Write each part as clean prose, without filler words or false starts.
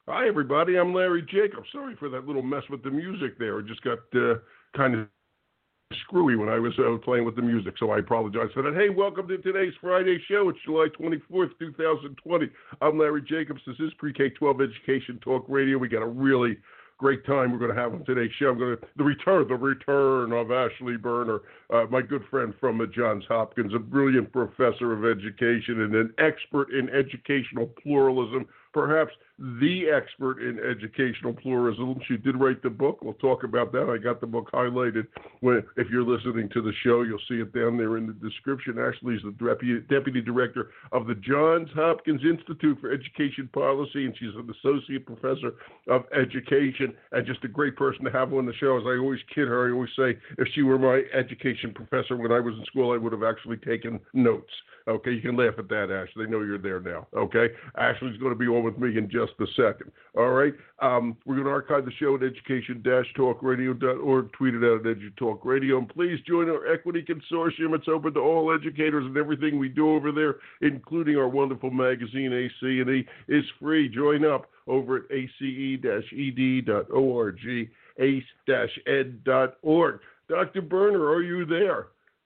Hi, everybody. I'm Larry Jacobs. Sorry for that little mess with the music there. It just got kind of screwy when I was playing with the music, so I apologize for that. Hey, welcome to today's Friday show. It's July 24th, 2020. I'm Larry Jacobs. This is Pre-K-12 Education Talk Radio. We got a really great time we're going to have on today's show. The return of Ashley Berner, my good friend from Johns Hopkins, a brilliant professor of education and an expert in educational pluralism, perhaps the expert in educational pluralism. She did write the book. We'll talk about that. I got the book highlighted. If you're listening to the show, you'll see it down there in the description. Ashley's the deputy director of the Johns Hopkins Institute for Education Policy, and she's an associate professor of education and just a great person to have on the show. As I always kid her, I always say, if she were my education professor when I was in school, I would have actually taken notes. Okay, you can laugh at that, Ashley. They know you're there now. Okay, Ashley's going to be on with me in just a second. All right, we're going to archive the show at education-talkradio.org, tweet it out at EduTalkRadio, and please join our Equity Consortium. It's open to all educators, and everything we do over there, including our wonderful magazine, ACE, is free. Join up over at ace-ed.org, ace-ed.org. Dr. Berner, are you there?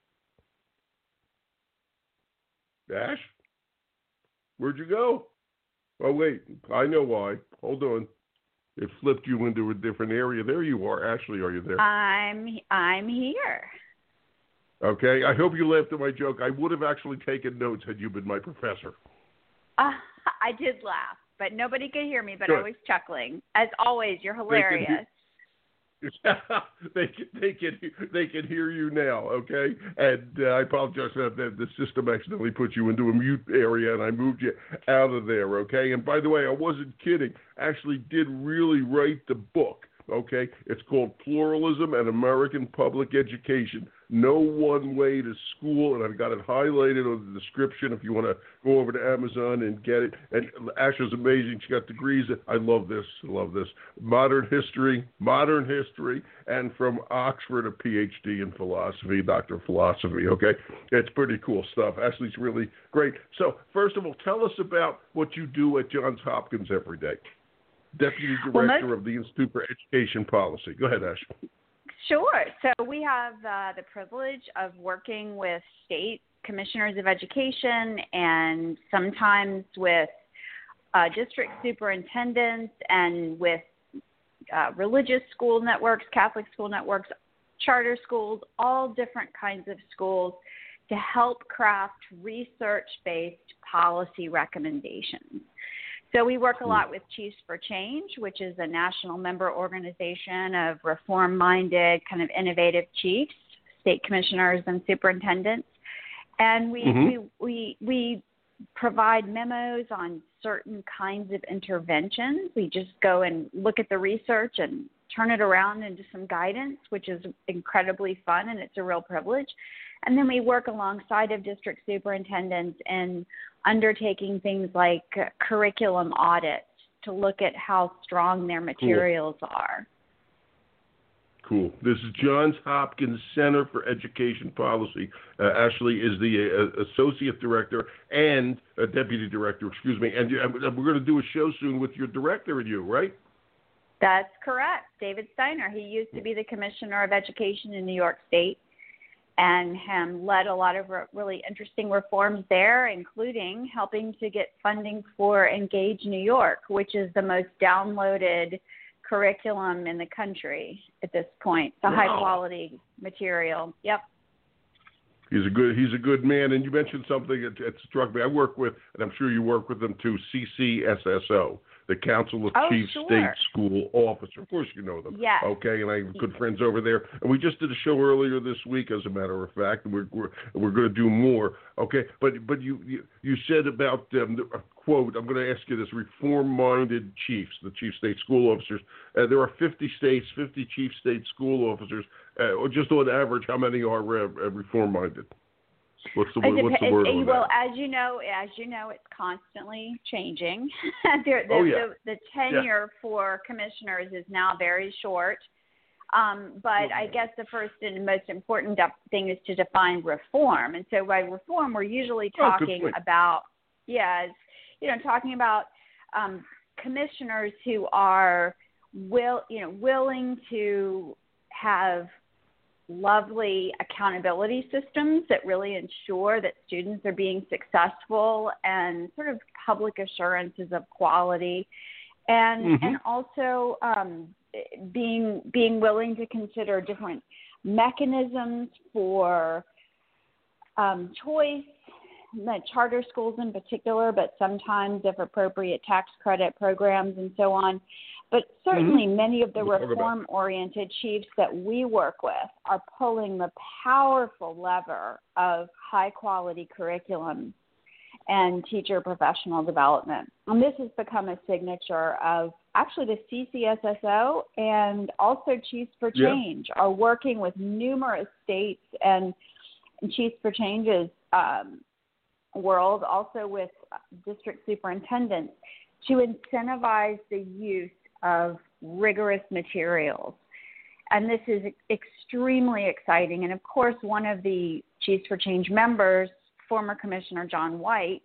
Ash? Where'd you go? Oh, wait. I know why. Hold on. It flipped you into a different area. There you are. Ashley, are you there? I'm here. Okay. I hope you laughed at my joke. I would have actually taken notes had you been my professor. I did laugh, but nobody could hear me, but Good. I was chuckling. As always, you're hilarious. They can hear you now, okay? And I apologize for that. The system accidentally put you into a mute area, and I moved you out of there, okay? And by the way, I wasn't kidding. Ashley did really write the book, okay? It's called Pluralism and American Public Education. No One Way to School, and I've got it highlighted on the description if you want to go over to Amazon and get it. And Ashley's amazing. She got degrees. I love this. Modern history, and from Oxford, a PhD in philosophy, Doctor of Philosophy, okay? It's pretty cool stuff. Ashley's really great. So, first of all, tell us about what you do at Johns Hopkins every day. Deputy Director of the Institute for Education Policy. Go ahead, Ashley. Sure. So we have the privilege of working with state commissioners of education and sometimes with district superintendents and with religious school networks, Catholic school networks, charter schools, all different kinds of schools to help craft research-based policy recommendations. So we work a lot with Chiefs for Change, which is a national member organization of reform-minded, kind of innovative chiefs, state commissioners, and superintendents. And we provide memos on certain kinds of interventions. We just go and look at the research and turn it around into some guidance, which is incredibly fun, and it's a real privilege. And then we work alongside of district superintendents in undertaking things like curriculum audits to look at how strong their materials are. Cool. This is Johns Hopkins Center for Education Policy. Ashley is the associate director and deputy director, and we're going to do a show soon with your director and you, right? That's correct. David Steiner. He used to be the commissioner of education in New York State and led a lot of really interesting reforms there, including helping to get funding for Engage New York, which is the most downloaded curriculum in the country at this point. It's a high-quality material. Yep. He's a good man, and you mentioned something that struck me. I work with, and I'm sure you work with them too, CCSSO, the Council of Chief State School Officers. Of course you know them. Yes. Okay, and I have good friends over there. And we just did a show earlier this week, as a matter of fact, and we're going to do more. Okay, but you said about, quote, I'm going to ask you this, reform-minded chiefs, the Chief State School Officers. There are 50 states, 50 Chief State School Officers. Or just on average, how many are reform-minded? What's the word on well, that? as you know, it's constantly changing. The tenure for commissioners is now very short. But I guess the first and most important thing is to define reform. And so by reform, we're usually talking about, talking about commissioners who are willing to have lovely accountability systems that really ensure that students are being successful, and sort of public assurances of quality, and also being willing to consider different mechanisms for choice, charter schools in particular, but sometimes, if appropriate, tax credit programs and so on. But certainly many of the reform-oriented chiefs that we work with are pulling the powerful lever of high-quality curriculum and teacher professional development. And this has become a signature of actually the CCSSO, and also Chiefs for Change are working with numerous states and Chiefs for Change's world, also with district superintendents, to incentivize the use of rigorous materials. And this is extremely exciting. And of course, one of the Chiefs for Change members, former Commissioner John White,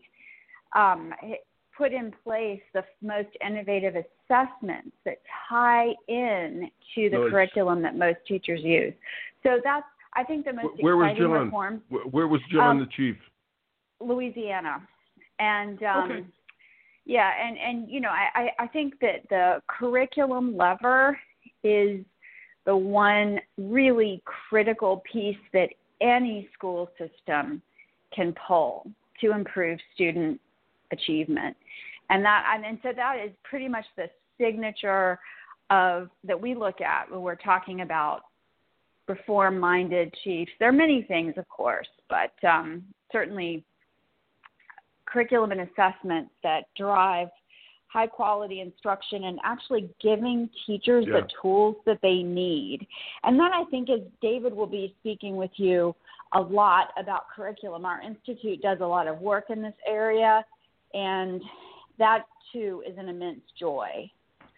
put in place the most innovative assessments that tie in to the curriculum that most teachers use. So that's, I think, the most exciting reform. Where was John the chief? Louisiana. And yeah, and you know, I think that the curriculum lever is the one really critical piece that any school system can pull to improve student achievement. And so that is pretty much the signature of that we look at when we're talking about reform-minded chiefs. There are many things, of course, but certainly curriculum and assessments that drive high-quality instruction and actually giving teachers the tools that they need. And that, I think, is David will be speaking with you a lot about curriculum. Our institute does a lot of work in this area, and that, too, is an immense joy.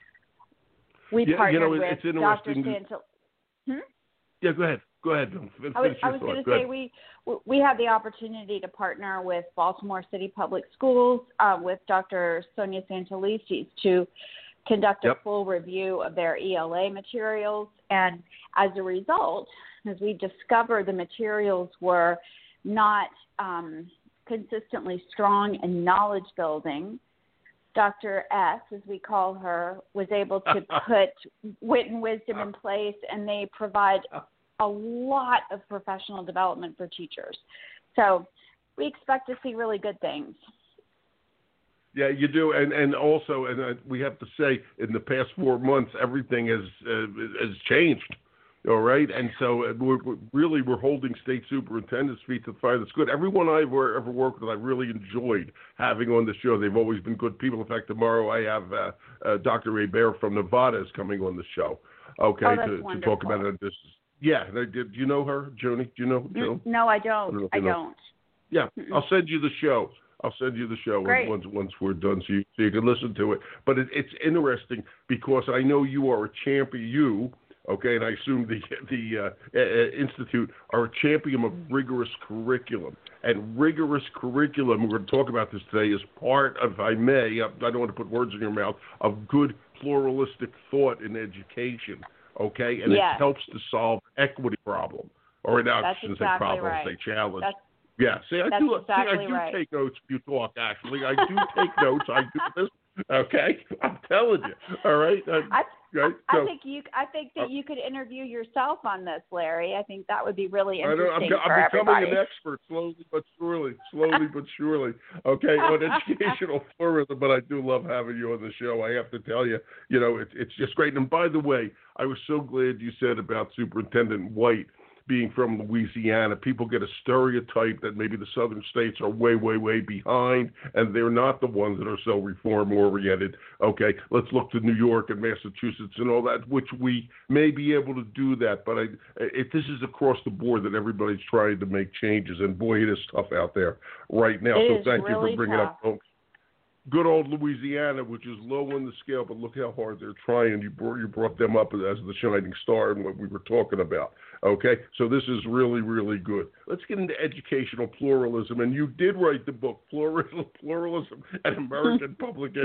We partnered with it's interesting. Dr. Santal. Yeah, go ahead. Go ahead. I was going to say we had the opportunity to partner with Baltimore City Public Schools with Dr. Sonia Santelices to conduct a full review of their ELA materials. And as a result, as we discovered the materials were not consistently strong in knowledge building, Dr. S, as we call her, was able to put wit and wisdom in place, and they provide a lot of professional development for teachers. So we expect to see really good things. Yeah, you do, and also, we have to say, in the past 4 months, everything has changed. All right, and so we're holding state superintendents' feet to the fire. That's good. Everyone I've ever worked with, I've really enjoyed having on the show. They've always been good people. In fact, tomorrow I have Dr. Ray Baer from Nevada is coming on the show. Okay, to talk about this. Yeah, do you know her, Joni? Do you know Joan? No, I don't. I don't. Yeah, I'll send you the show. Once we're done, so you can listen to it. But it's interesting because I know you are a champion. Okay, and I assume the Institute are a champion of rigorous curriculum. And rigorous curriculum, we're going to talk about this today, is part of, if I may, I don't want to put words in your mouth, of good pluralistic thought in education. Okay, and it helps to solve equity problem, or now I shouldn't say problem, say challenge. I do take notes if you talk. Actually, I do take notes. I do this. Okay, I'm telling you. All right. I think that you could interview yourself on this, Larry. I think that would be really interesting for everybody. I'm becoming an expert slowly but surely. Okay, on educational pluralism, but I do love having you on the show. I have to tell you, it's just great. And by the way, I was so glad you said about Superintendent White being from Louisiana. People get a stereotype that maybe the southern states are way, way, way behind, and they're not the ones that are so reform-oriented. Okay, let's look to New York and Massachusetts and all that, which we may be able to do that. But this is across the board that everybody's trying to make changes, and boy, it is tough out there right now. So thank you for bringing up folks. Good old Louisiana, which is low on the scale, but look how hard they're trying. You brought them up as the shining star in what we were talking about. Okay, so this is really, really good. Let's get into educational pluralism. And you did write the book, Pluralism and American Public Education.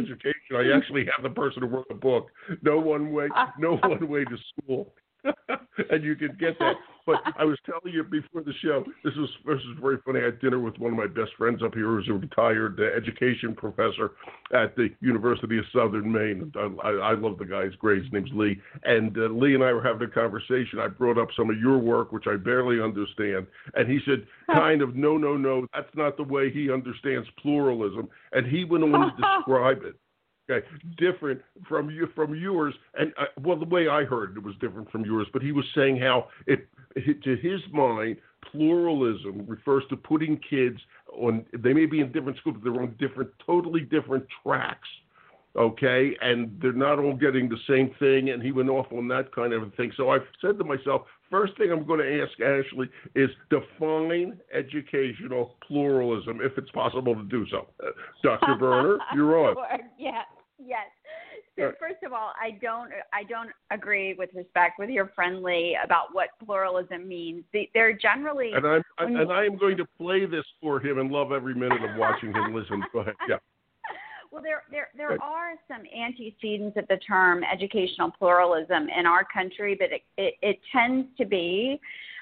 I actually have the person who wrote the book. No one way to school. And you can get that. But I was telling you before the show, this was very funny. I had dinner with one of my best friends up here, who's a retired education professor at the University of Southern Maine. I love the guy. He's great. His name's Lee. And Lee and I were having a conversation. I brought up some of your work, which I barely understand. And he said, kind of, no, that's not the way he understands pluralism. And he went on to describe it. Okay, different from yours, and the way I heard it was different from yours. But he was saying how to his mind, pluralism refers to putting kids on. They may be in different schools, but they're on totally different tracks. Okay, and they're not all getting the same thing. And he went off on that kind of a thing. So I said to myself, first thing I'm going to ask Ashley is define educational pluralism, if it's possible to do so. Dr. Berner, you're on. Yes. So first of all, I don't agree with respect with your friend Lee about what pluralism means. They're generally, and I am going to play this for him and love every minute of watching him listen. Go ahead. Yeah. Well, there are some antecedents of the term educational pluralism in our country, but it tends to be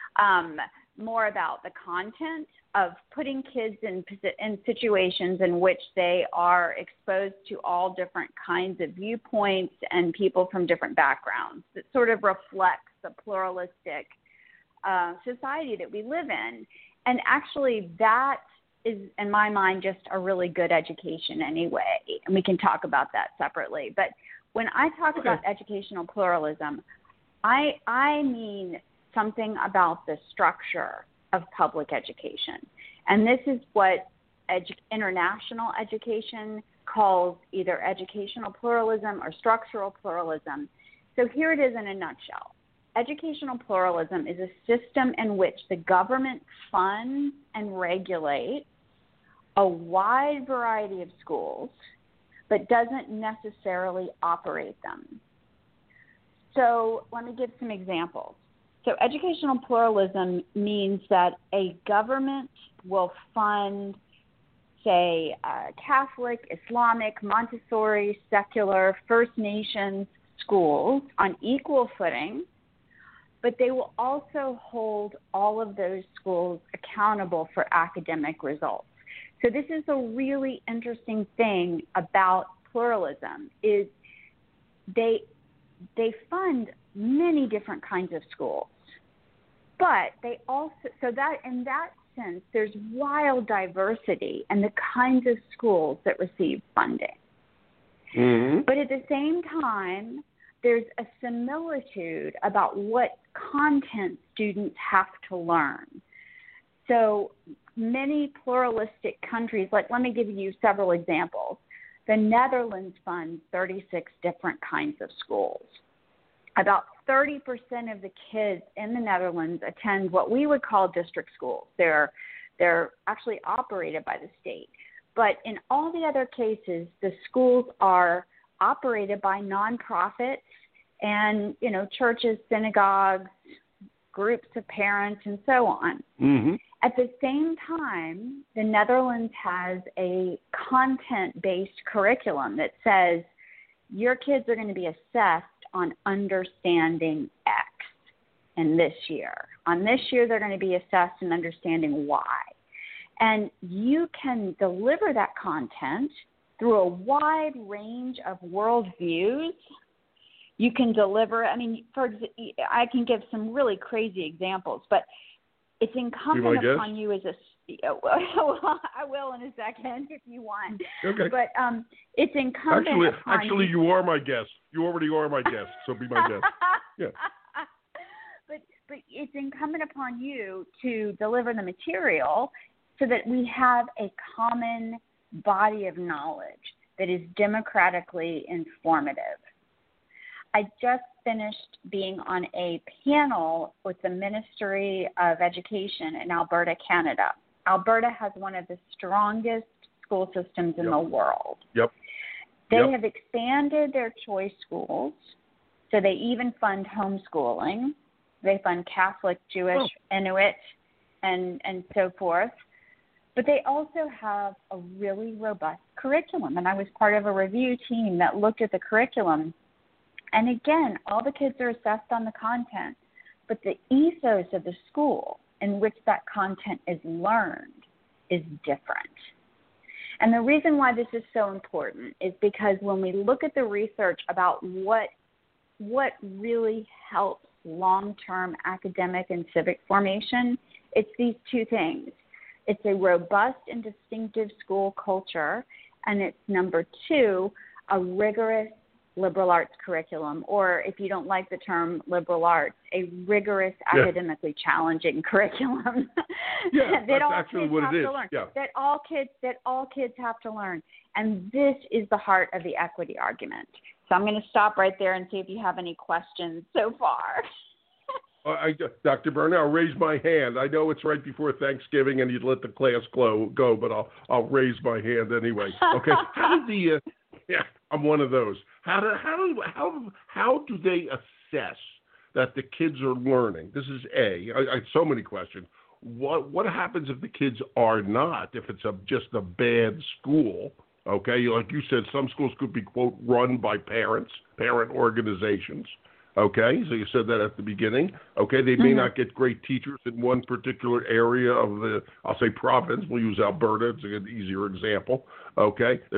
more about the content of putting kids in situations in which they are exposed to all different kinds of viewpoints and people from different backgrounds. It sort of reflects the pluralistic society that we live in. And actually that is, in my mind, just a really good education anyway. And we can talk about that separately. But when I talk about educational pluralism, I mean something about the structure of public education. And this is what international education calls either educational pluralism or structural pluralism. So here it is in a nutshell. Educational pluralism is a system in which the government funds and regulates a wide variety of schools, but doesn't necessarily operate them. So let me give some examples. So educational pluralism means that a government will fund, say, Catholic, Islamic, Montessori, secular, First Nations schools on equal footing, but they will also hold all of those schools accountable for academic results. So this is a really interesting thing about pluralism is they fund many different kinds of schools. But they also, so that in that sense, there's wild diversity in the kinds of schools that receive funding. Mm-hmm. But at the same time, there's a similitude about what content students have to learn. So many pluralistic countries, let me give you several examples. The Netherlands funds 36 different kinds of schools. About 30% of the kids in the Netherlands attend what we would call district schools. They're actually operated by the state. But in all the other cases, the schools are operated by nonprofits and, churches, synagogues, groups of parents, and so on. Mm-hmm. At the same time, the Netherlands has a content-based curriculum that says your kids are going to be assessed on understanding X in this year. On this year, they're going to be assessed in understanding Y. And you can deliver that content through a wide range of worldviews. You can deliver, I can give some really crazy examples, but it's incumbent upon you as well, I will in a second if you want. Okay. But it's incumbent upon Actually, you are my guest. You already are my guest, so be my guest. Yeah. But it's incumbent upon you to deliver the material so that we have a common body of knowledge that is democratically informative. I just finished being on a panel with the Ministry of Education in Alberta, Canada. Alberta has one of the strongest school systems in the world. Yep. They have expanded their choice schools, so they even fund homeschooling. They fund Catholic, Jewish, Inuit, and so forth. But they also have a really robust curriculum. And I was part of a review team that looked at the curriculum. And again, all the kids are assessed on the content, but the ethos of the school in which that content is learned is different. And the reason why this is so important is because when we look at the research about what really helps long-term academic and civic formation, it's these two things. It's a robust and distinctive school culture, and it's number two, a rigorous liberal arts curriculum, or if you don't like the term liberal arts, a rigorous, academically challenging curriculum. Yeah, that that's all actually kids what have it is. to learn. Yeah. That all kids have to learn. And this is the heart of the equity argument. So I'm going to stop right there and see if you have any questions so far. Dr. Burnell, I'll raise my hand. I know it's right before Thanksgiving and you'd let the class go, but I'll raise my hand anyway. Okay. How do I'm one of those. How do they assess that the kids are learning? This is I so many questions. What happens if the kids are not? If it's just a bad school? Okay, like you said, some schools could be, quote, run by parent organizations. Okay, so you said that at the beginning. Okay, they may not get great teachers in one particular area of the, I'll say province. We'll use Alberta. It's an easier example. Okay, they're,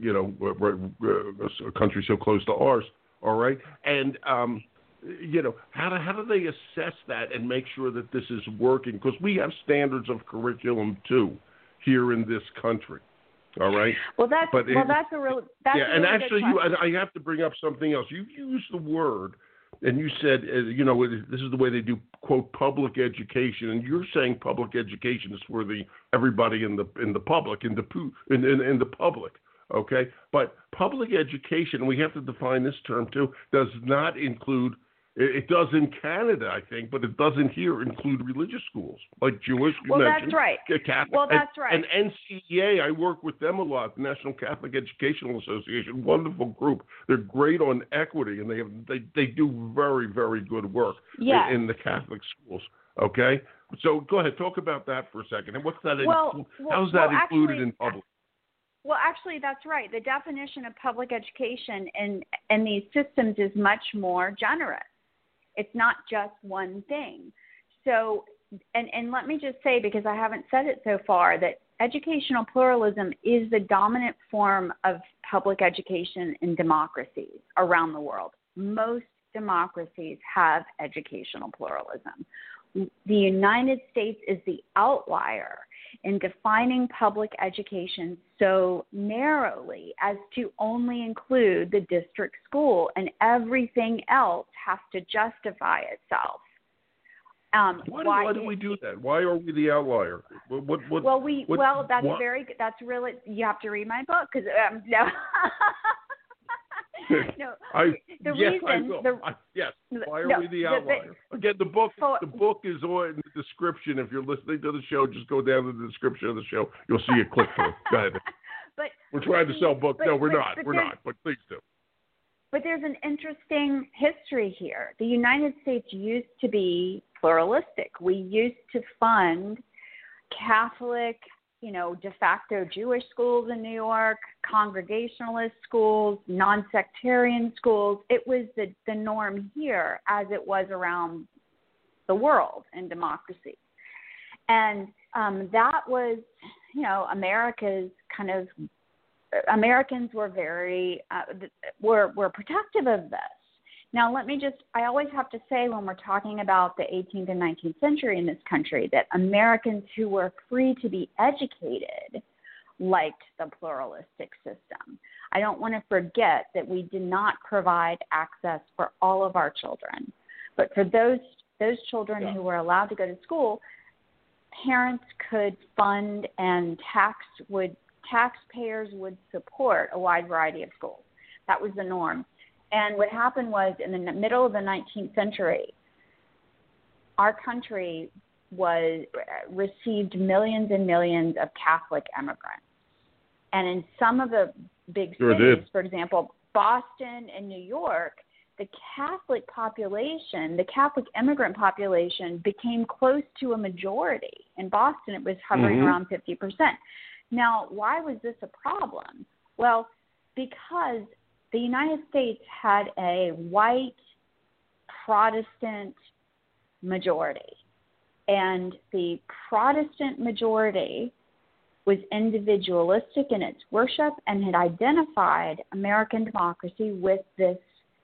a country so close to ours. All right, and, how do they assess that and make sure that this is working? Because we have standards of curriculum, too, here in this country. All right. Well, that's a really and actually, good question. I have to bring up something else. You used the word, and you said, this is the way they do, quote, public education, and you're saying public education is for everybody in the public, in the public. Okay, but public education, and we have to define this term too, does not include. It does in Canada, I think, but it doesn't here include religious schools like Jewish. Well, mentioned, that's right. Catholic, well, that's right. And NCEA, I work with them a lot. The National Catholic Educational Association, wonderful group. They're great on equity, and they do very, very good work in the Catholic schools. Okay, so go ahead, talk about that for a second. And what's that? How's that included in public? Well, actually, that's right. The definition of public education in these systems is much more generous. It's not just one thing. So, and let me just say, because I haven't said it so far, that educational pluralism is the dominant form of public education in democracies around the world. Most democracies have educational pluralism. The United States is the outlier in defining public education so narrowly as to only include the district school, and everything else has to justify itself. Why do we do that? Why are we the outlier? That's really, you have to read my book because no. No, the reason. I will. Yes. Why are we the outlier? Again, the book is on the description. If you're listening to the show, just go down to the description of the show. You'll see a click through. Go ahead. But we're trying to sell books. No, we're not. We're not. But please do. But there's an interesting history here. The United States used to be pluralistic. We used to fund Catholic, de facto Jewish schools in New York, Congregationalist schools, non-sectarian schools. It was the norm here as it was around the world in democracy. And that was, Americans were very, were protective of this. Now, I always have to say when we're talking about the 18th and 19th century in this country that Americans who were free to be educated liked the pluralistic system. I don't want to forget that we did not provide access for all of our children. But for those children who were allowed to go to school, parents could fund and taxpayers would support a wide variety of schools. That was the norm. And what happened was in the middle of the 19th century, our country received millions and millions of Catholic immigrants. And in some of the big cities, for example, Boston and New York, the Catholic population, the Catholic immigrant population, became close to a majority. In Boston, it was hovering around 50%. Now, why was this a problem? Well, because the United States had a white Protestant majority, and the Protestant majority was individualistic in its worship and had identified American democracy with this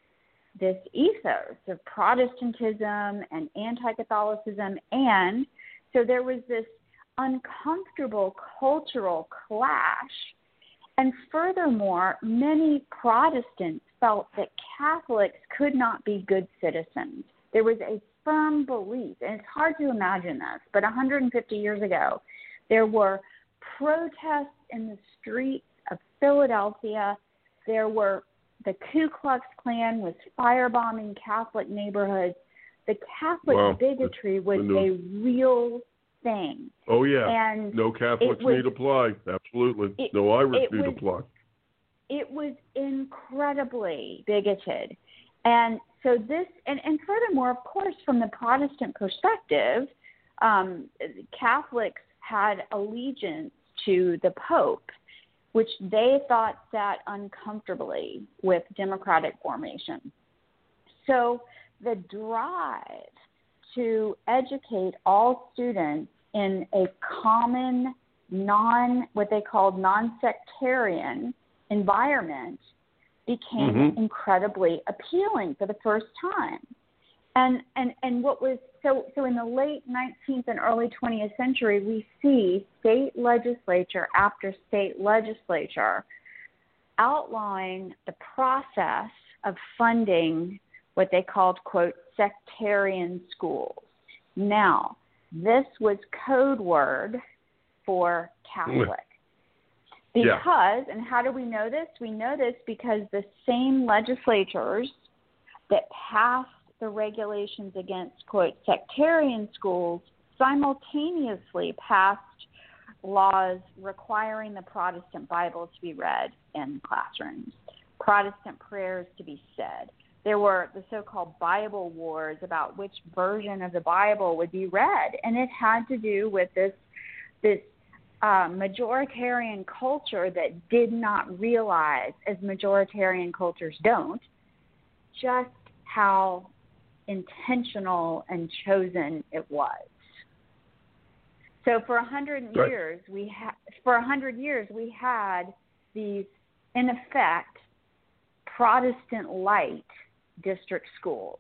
ethos of Protestantism and anti-Catholicism. And so there was this uncomfortable cultural clash. And furthermore, many Protestants felt that Catholics could not be good citizens. There was a firm belief, and it's hard to imagine this, but 150 years ago, there were protests in the streets of Philadelphia. There were the Ku Klux Klan was firebombing Catholic neighborhoods. The Catholic bigotry was a real thing. Oh, yeah. And no Catholics need apply. Absolutely. No Irish need apply. It was incredibly bigoted. And so this, and furthermore, of course, from the Protestant perspective, Catholics had allegiance to the Pope, which they thought sat uncomfortably with democratic formation. So the drive to educate all students in a common, what they called non-sectarian environment became incredibly appealing for the first time. And what was so in the late 19th and early 20th century, we see state legislature after state legislature outlawing the process of funding what they called, quote, sectarian schools. Now, this was code word for Catholic. Because, and how do we know this? We know this because the same legislatures that passed the regulations against, quote, sectarian schools simultaneously passed laws requiring the Protestant Bible to be read in classrooms, Protestant prayers to be said. There were the so-called Bible wars about which version of the Bible would be read, and it had to do with this majoritarian culture that did not realize, as majoritarian cultures don't, just how intentional and chosen it was. So for 100 years, we had these, in effect, Protestant light district schools.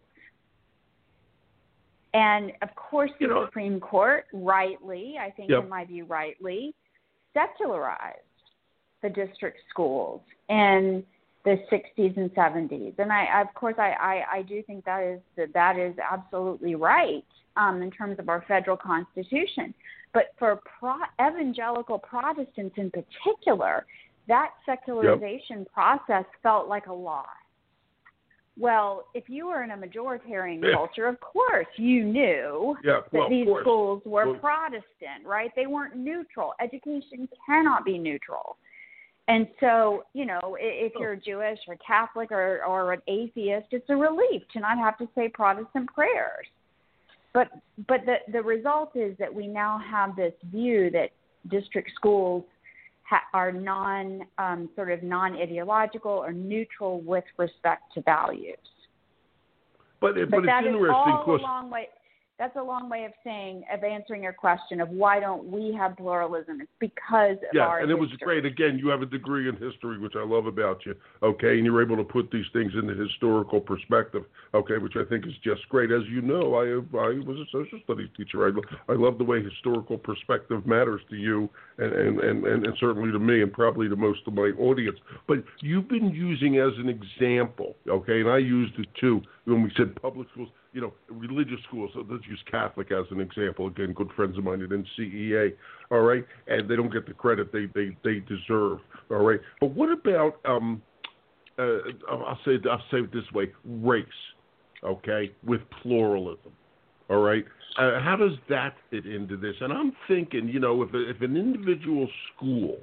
And, of course, the Supreme Court, rightly, I think in my view rightly, secularized the district schools in the 60s and 70s. And, I do think that is absolutely right in terms of our federal Constitution. But for evangelical Protestants in particular, that secularization process felt like a loss. Well, if you were in a majoritarian culture, of course you knew that these schools were Protestant, right? They weren't neutral. Education cannot be neutral. And so, if you're Jewish or Catholic or an atheist, it's a relief to not have to say Protestant prayers. But the result is that we now have this view that district schools are non-ideological or neutral with respect to values. But it's interesting. That's a long way of answering your question of why don't we have pluralism. It's because of our history. It was great. Again, you have a degree in history, which I love about you, okay, and you're able to put these things into historical perspective, okay, which I think is just great. As you know, I was a social studies teacher. I love the way historical perspective matters to you and certainly to me and probably to most of my audience. But you've been using as an example, okay, and I used it too when we said public schools, religious schools. So let's use Catholic as an example. Again, good friends of mine at NCEA, all right? And they don't get the credit they deserve, all right? But what about, I'll say it this way, race, okay, with pluralism, all right? How does that fit into this? And I'm thinking, if an individual school,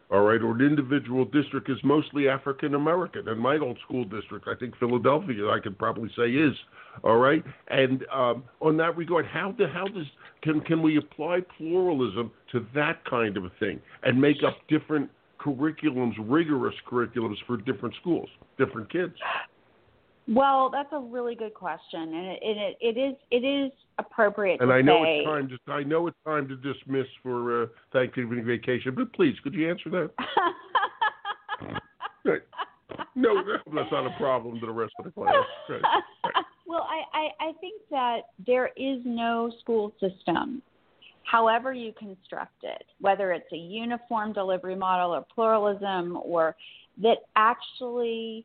all right, or an individual district is mostly African American. And my old school district, I think Philadelphia, I could probably say is, all right. And on that regard, can we apply pluralism to that kind of a thing and make up different curriculums, rigorous curriculums for different schools, different kids? Well, that's a really good question, and it is appropriate. And to I know say, it's time to dismiss for Thanksgiving vacation, but please, could you answer that? Right. No, that's not a problem to the rest of the class. Right. Right. Well, I think that there is no school system, however you construct it, whether it's a uniform delivery model or pluralism, or that actually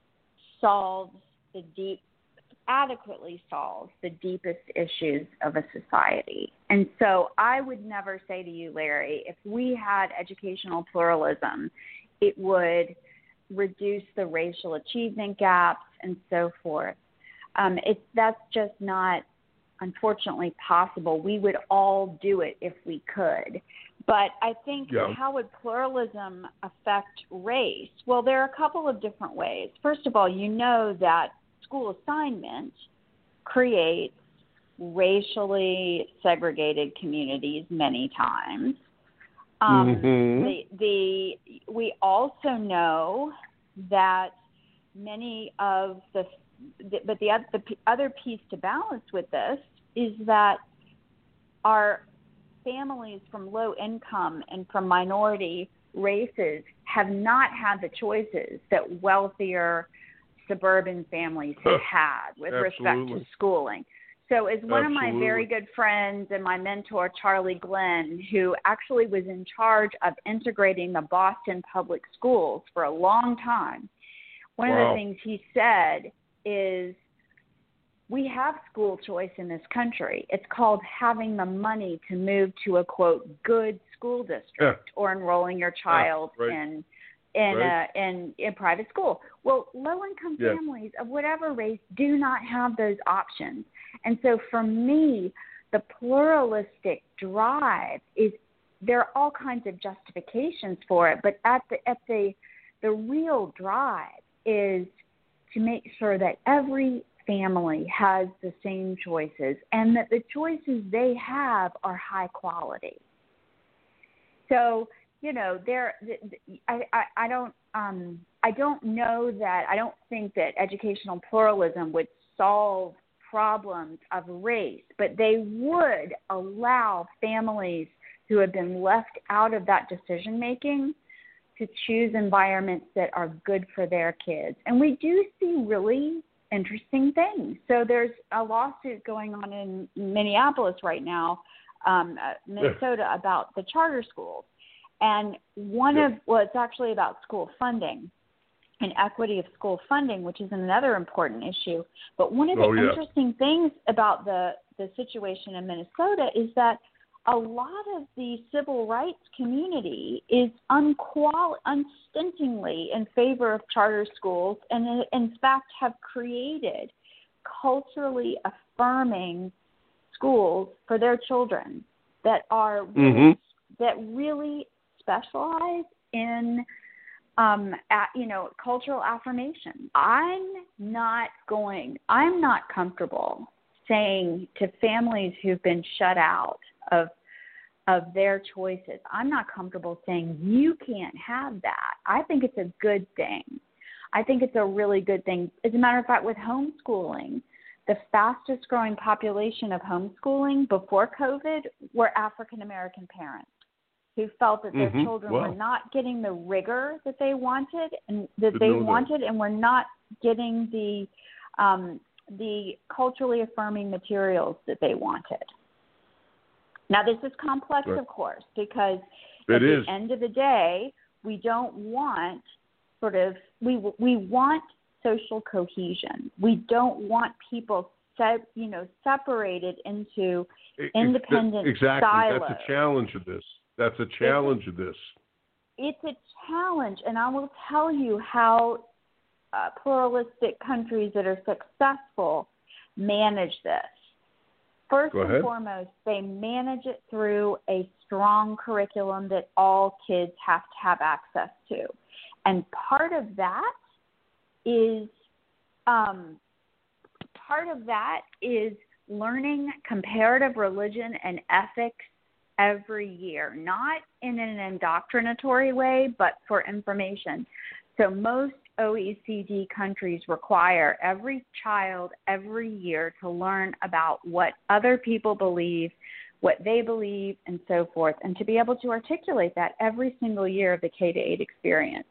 adequately solves the deepest issues of a society. And so I would never say to you, Larry, if we had educational pluralism, it would reduce the racial achievement gaps and so forth. That's just not, unfortunately, possible. We would all do it if we could. But I think how would pluralism affect race? Well, there are a couple of different ways. First of all, you know that school assignment creates racially segregated communities many times. We also know that many of the other piece to balance with this is that our families from low income and from minority races have not had the choices that wealthier suburban families have had with respect to schooling. So as one of my very good friends and my mentor, Charlie Glenn, who actually was in charge of integrating the Boston public schools for a long time, one of the things he said is, we have school choice in this country. It's called having the money to move to a, quote, good school district or enrolling your child in a private school. Well, low-income families of whatever race do not have those options. And so for me, the pluralistic drive there are all kinds of justifications for it, but at the real drive is to make sure that every family has the same choices and that the choices they have are high quality. So, I don't think that educational pluralism would solve problems of race, but they would allow families who have been left out of that decision making to choose environments that are good for their kids. And we do see really interesting things. So there's a lawsuit going on in Minneapolis right now, Minnesota, about the charter schools. And it's actually about school funding and equity of school funding, which is another important issue. But one of the interesting things about the situation in Minnesota is that a lot of the civil rights community is unstintingly in favor of charter schools and, in fact, have created culturally affirming schools for their children that are that really specialize in cultural affirmation. I'm not comfortable saying to families who've been shut out of their choices, I'm not comfortable saying you can't have that. I think it's a good thing. I think it's a really good thing. As a matter of fact, with homeschooling, the fastest growing population of homeschooling before COVID were African American parents who felt that their children were not getting the rigor that they wanted and and were not getting the culturally affirming materials that they wanted. Now, this is complex, of course, because at the end of the day, we don't want we want social cohesion. We don't want people separated into independent silos. That's a challenge of this. It's a challenge, and I will tell you how pluralistic countries that are successful manage this. First Go and ahead. foremost, they manage it through a strong curriculum that all kids have to have access to. And part of that is learning comparative religion and ethics every year, not in an indoctrinatory way, but for information. So most OECD countries require every child every year to learn about what other people believe, what they believe, and so forth, and to be able to articulate that every single year of the K-8 experience.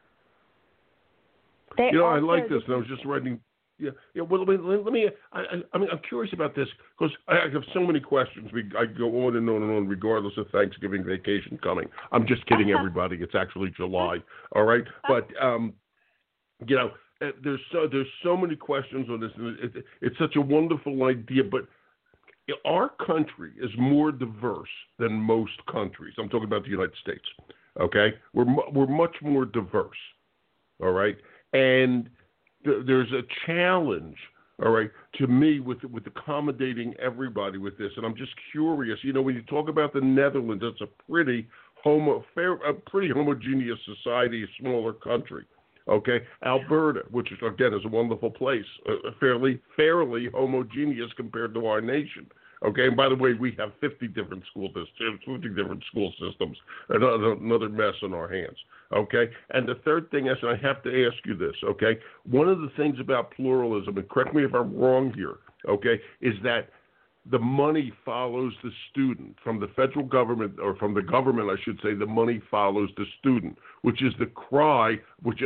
I like this, and I was just writing. Yeah. Well, let me. I'm curious about this because I have so many questions. I go on and on and on, regardless of Thanksgiving vacation coming. I'm just kidding, everybody. It's actually July. All right, but there's so many questions on this, and it's such a wonderful idea. But our country is more diverse than most countries. I'm talking about the United States. Okay, we're much more diverse. All right, and there's a challenge, all right, to me with accommodating everybody with this, and I'm just curious. When you talk about the Netherlands, it's a pretty homogeneous society, a smaller country. Okay, Alberta, which is again is a wonderful place, fairly homogeneous compared to our nation. Okay, and by the way, we have 50 different school systems, another mess on our hands. Okay, and the third thing is, and I have to ask you this. Okay, one of the things about pluralism, and correct me if I'm wrong here. Okay, is that the money follows the student. From the federal government, or from the government, I should say, the money follows the student, which is the cry,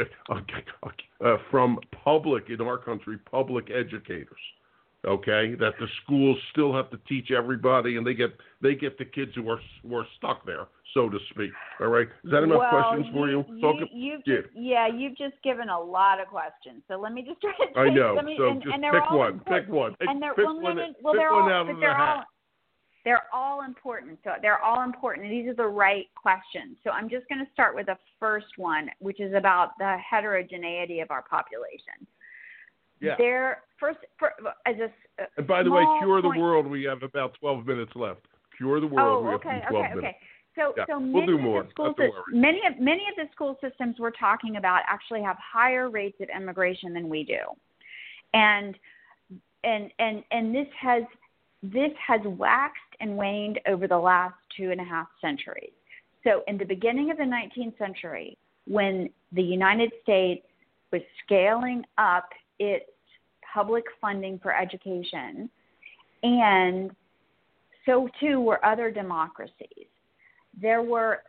from public, in our country, public educators. Okay, that the schools still have to teach everybody, and they get the kids who are stuck there, so to speak. All right, is that enough questions for you? You've just given a lot of questions. So let me just try to. I know. Pick one. Pick one. And they're all important. So they're all important. And these are the right questions. So I'm just going to start with the first one, which is about the heterogeneity of our population. Yeah. And by the way, Cure the World, we have about 12 minutes left. Cure the World, we have 12 minutes. Okay. So we'll do more. Many of the school systems we're talking about actually have higher rates of immigration than we do, and this has waxed and waned over the last 2.5 centuries. So in the beginning of the 19th century, when the United States was scaling up its public funding for education, and so too were other democracies. There were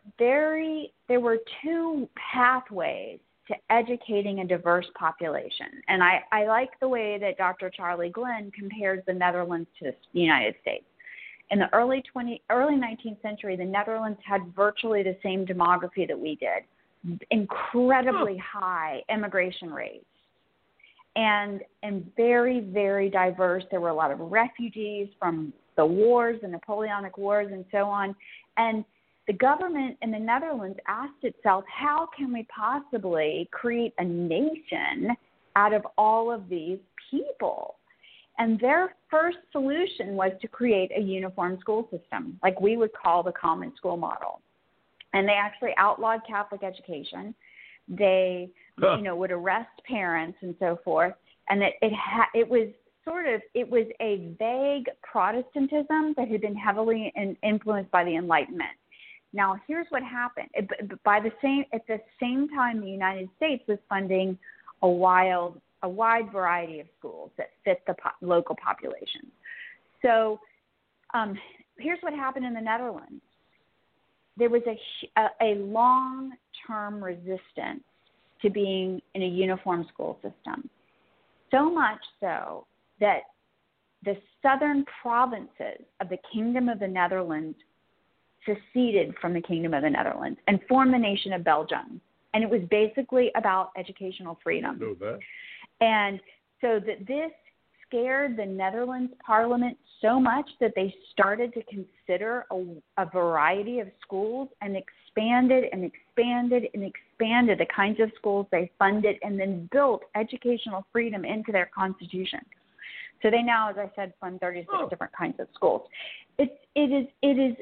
two pathways to educating a diverse population, and I like the way that Dr. Charlie Glenn compares the Netherlands to the United States. In the early 19th century, the Netherlands had virtually the same demography that we did, incredibly high immigration rates. And very, very diverse. There were a lot of refugees from the wars, the Napoleonic Wars, and so on. And the government in the Netherlands asked itself, how can we possibly create a nation out of all of these people? And their first solution was to create a uniform school system, like we would call the common school model. And they actually outlawed Catholic education. They would arrest parents and so forth, and it was a vague Protestantism that had been heavily influenced by the Enlightenment. Now, here's what happened. At the same time, the United States was funding a wide variety of schools that fit the local population. So, here's what happened in the Netherlands. There was a long-term resistance to being in a uniform school system, so much so that the southern provinces of the Kingdom of the Netherlands seceded from the Kingdom of the Netherlands and formed the nation of Belgium. And it was basically about educational freedom. I know that. And so this scared the Netherlands Parliament so much that they started to consider a variety of schools and expanded the kinds of schools they funded, and then built educational freedom into their constitution. So they now, as I said, fund 36 different kinds of schools. It's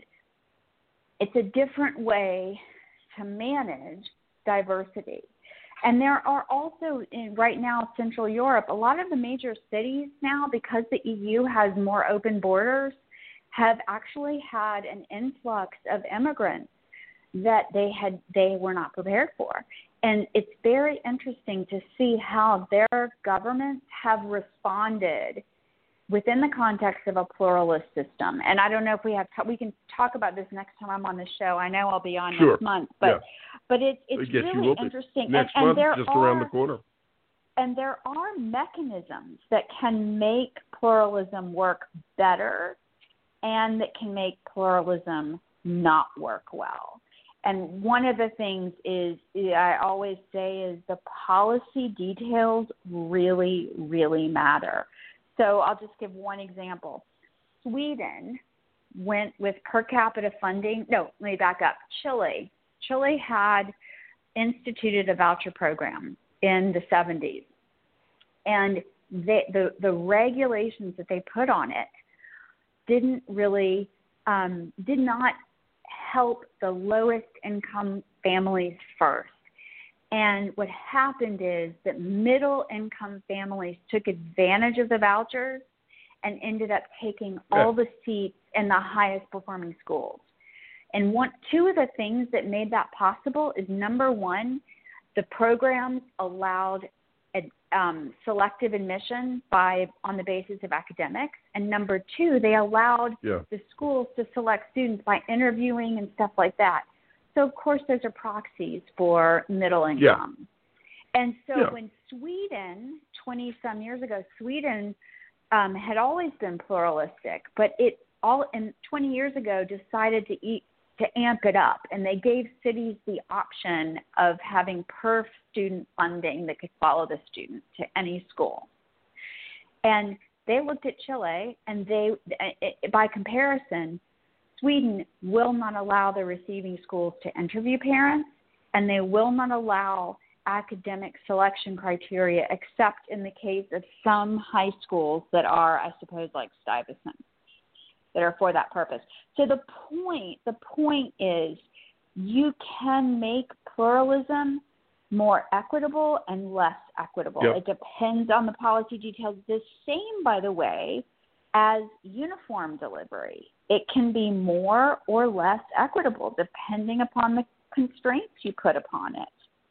a different way to manage diversity. And there are also, right now, Central Europe, a lot of the major cities now, because the EU has more open borders, have actually had an influx of immigrants that they were not prepared for. And it's very interesting to see how their governments have responded within the context of a pluralist system. And I don't know if we can talk about this next time I'm on the show. I know I'll be on next month, but it's really interesting. Next month, just around the corner. And there are mechanisms that can make pluralism work better and that can make pluralism not work well. And one of the things is, I always say, is the policy details really, really matter. So I'll just give one example. Sweden went with per capita funding. No, let me back up. Chile. Chile had instituted a voucher program in the 70s. And the regulations that they put on it didn't really, did not help the lowest income families first. And what happened is that middle income families took advantage of the vouchers and ended up taking all the seats in the highest performing schools. And two of the things that made that possible is, number one, the programs allowed selective admission on the basis of academics. And number two, they allowed the schools to select students by interviewing and stuff like that. So, of course, those are proxies for middle income. And so when Sweden, 20-some years ago, Sweden had always been pluralistic, but it 20 years ago decided to amp it up, and they gave cities the option of having per student funding that could follow the student to any school. And they looked at Chile, and by comparison, Sweden will not allow the receiving schools to interview parents, and they will not allow academic selection criteria except in the case of some high schools that are, I suppose, like Stuyvesant, that are for that purpose. So the point is, you can make pluralism more equitable and less equitable. It depends on the policy details. The same, by the way, as uniform delivery. It can be more or less equitable depending upon the constraints you put upon it.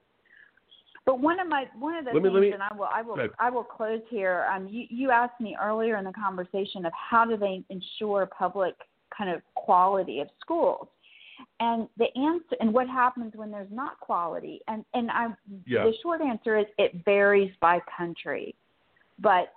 But one of the things, and I will close here. You asked me earlier in the conversation of how do they ensure public kind of quality of schools, and the answer, and what happens when there's not quality, the short answer is it varies by country, but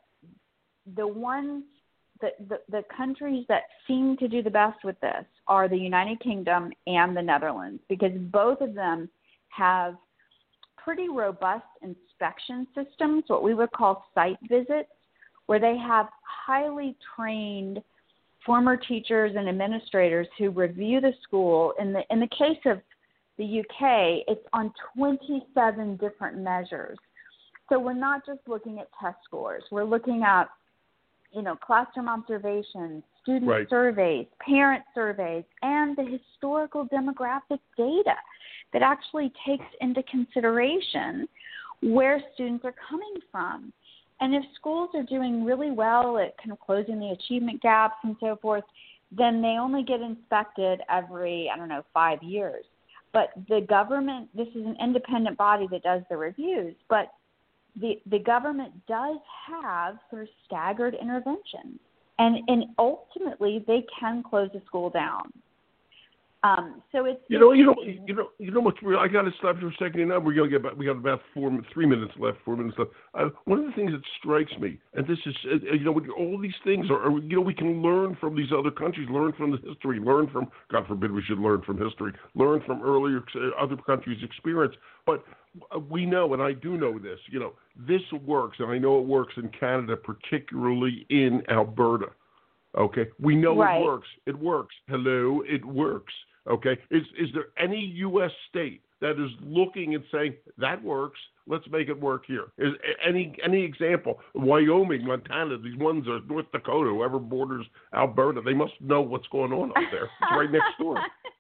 the countries that seem to do the best with this are the United Kingdom and the Netherlands, because both of them have pretty robust inspection systems, what we would call site visits, where they have highly trained former teachers and administrators who review the school. In the case of the UK, it's on 27 different measures. So we're not just looking at test scores. We're looking at, classroom observations, student surveys, parent surveys, and the historical demographic data that actually takes into consideration where students are coming from. And if schools are doing really well at kind of closing the achievement gaps and so forth, then they only get inspected every, 5 years. But the government, this is an independent body that does the reviews, but the government does have sort of staggered interventions. And ultimately, they can close the school down. So it's what's real. I got to stop for a second. Now we got about 3 minutes left. 4 minutes left. One of the things that strikes me, and this is, all these things are, we can learn from these other countries, learn from the history, learn from, God forbid, we should learn from history, learn from earlier other countries' experience. But we know, and I do know this. This works, and I know it works in Canada, particularly in Alberta. Okay, we know it works. It works. Hello, it works. Okay, is there any U.S. state that is looking and saying, that works, let's make it work here? Is any example? Wyoming, Montana, these ones are North Dakota, whoever borders Alberta, they must know what's going on up there. It's right next door.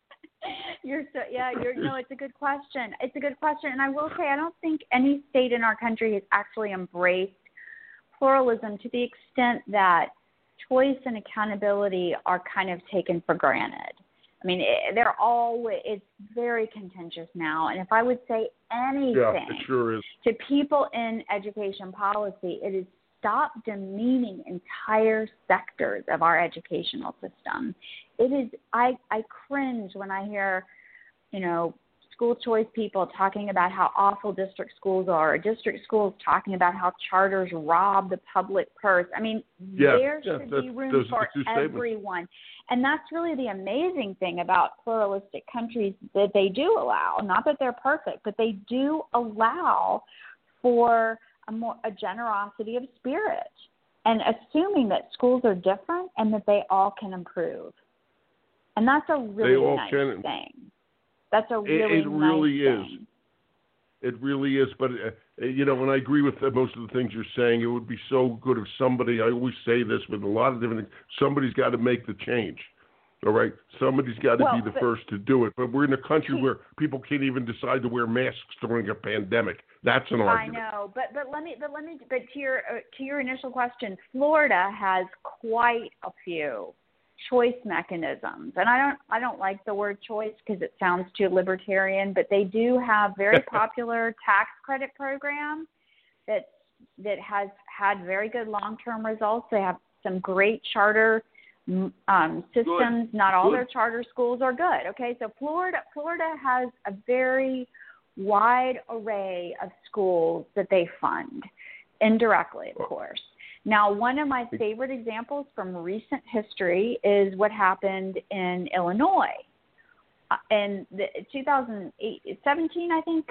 It's a good question. It's a good question. And I will say, I don't think any state in our country has actually embraced pluralism to the extent that choice and accountability are kind of taken for granted. I mean, it's very contentious now. And if I would say anything it sure is. to people in education policy, it is stop demeaning entire sectors of our educational system. It is, I cringe when I hear, school choice people talking about how awful district schools are, or district schools talking about how charters rob the public purse. I mean, there should be room for everyone. And that's really the amazing thing about pluralistic countries, that they do allow, not that they're perfect, but they do allow for a generosity of spirit, and assuming that schools are different and that they all can improve. And that's a really nice thing. That's a really nice thing. It really is. But, and I agree with most of the things you're saying. It would be so good if somebody, I always say this with a lot of different things, somebody's got to make the change. All right? Somebody's got to be the first to do it. But we're in a country where people can't even decide to wear masks during a pandemic. That's an argument. I know. But to your initial question, Florida has quite a few choice mechanisms. And I don't like the word choice because it sounds too libertarian, but they do have very popular tax credit programs that has had very good long-term results. They have some great charter systems. Good. Not all their charter schools are good. Okay, so Florida has a very wide array of schools that they fund indirectly, of course. Now, one of my favorite examples from recent history is what happened in Illinois. In 2017, I think,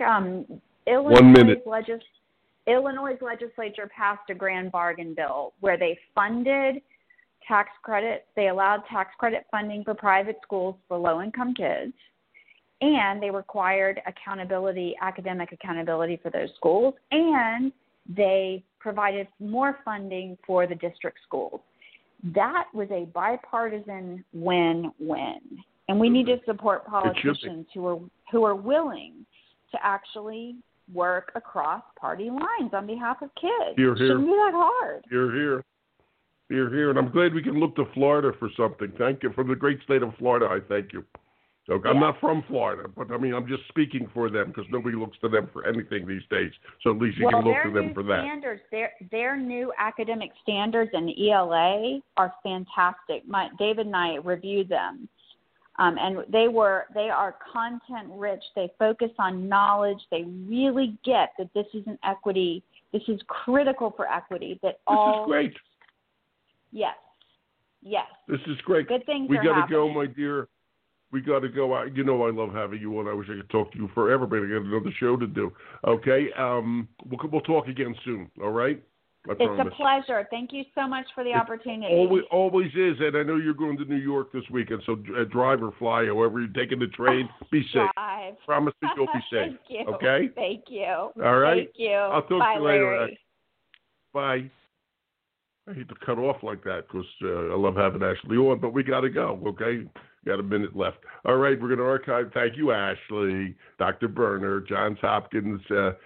Illinois' legislature passed a grand bargain bill where they funded tax credit. They allowed tax credit funding for private schools for low-income kids, and they required academic accountability for those schools, and they provided more funding for the district schools. That was a bipartisan win-win, and we need to support politicians who are willing to actually work across party lines on behalf of kids. It shouldn't be that hard. You're here, and I'm glad we can look to Florida for something. Thank you. From the great state of Florida, I thank you. Okay. I'm not from Florida, but I'm just speaking for them because nobody looks to them for anything these days. So at least you can look to them for that. Their new academic standards in ELA are fantastic. David and I reviewed them, and they are content rich. They focus on knowledge. They really get that this is an equity. This is critical for equity. This is great. Yes. This is great. Good things we are got to happening. go, my dear. We got to go. I love having you on. I wish I could talk to you forever, but I got another show to do. Okay? We'll talk again soon, all right? It's a pleasure. Thank you so much for the opportunity. Always is, and I know you're going to New York this weekend, so drive or fly, however you're taking the train, be safe. Drive. Promise that you'll be safe. Thank you. Okay? Thank you. All right? Thank you. I'll talk Bye, to you later. Larry. Bye. I hate to cut off like that because I love having Ashley on, but we got to go, okay? Got a minute left. All right, we're going to archive. Thank you, Ashley, Dr. Berner, Johns Hopkins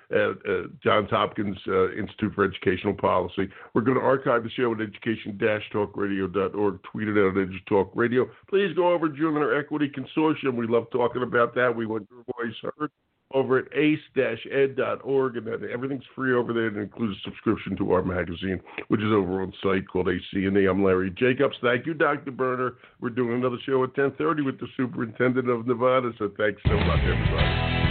Institute for Educational Policy. We're going to archive the show at education-talkradio.org. Tweet it out at EduTalk Radio. Please go over and join our Equity Consortium. We love talking about that. We want your voice heard over at ace-ed.org, and everything's free over there. It includes a subscription to our magazine, which is over on site called AC&E. I'm Larry Jacobs. Thank you, Dr. Berner. We're doing another show at 10:30 with the Superintendent of Nevada, so thanks so much, everybody.